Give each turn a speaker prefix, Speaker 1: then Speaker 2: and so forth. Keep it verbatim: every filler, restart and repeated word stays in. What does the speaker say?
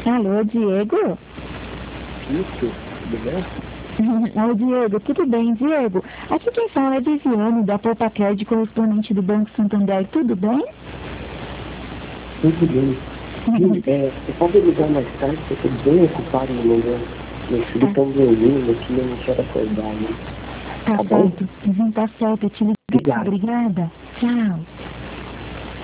Speaker 1: Alô, Diego?
Speaker 2: Isso, tudo bem?
Speaker 1: Oi, Diego, tudo bem, Diego? Aqui quem fala é Viviane, da Popacred, correspondente do Banco Santander, tudo bem?
Speaker 2: Tudo bem. Sim, é, eu posso ligar mais tarde, porque eu estou bem ocupado no momento. Meus filhos
Speaker 1: Tá,
Speaker 2: estão dormindo aqui e eu não quero acordar, né?
Speaker 1: tá
Speaker 2: Tá bom?
Speaker 1: certo. Uhum, tá certo, eu te ligo.
Speaker 2: Obrigado.
Speaker 1: Obrigada. Tchau.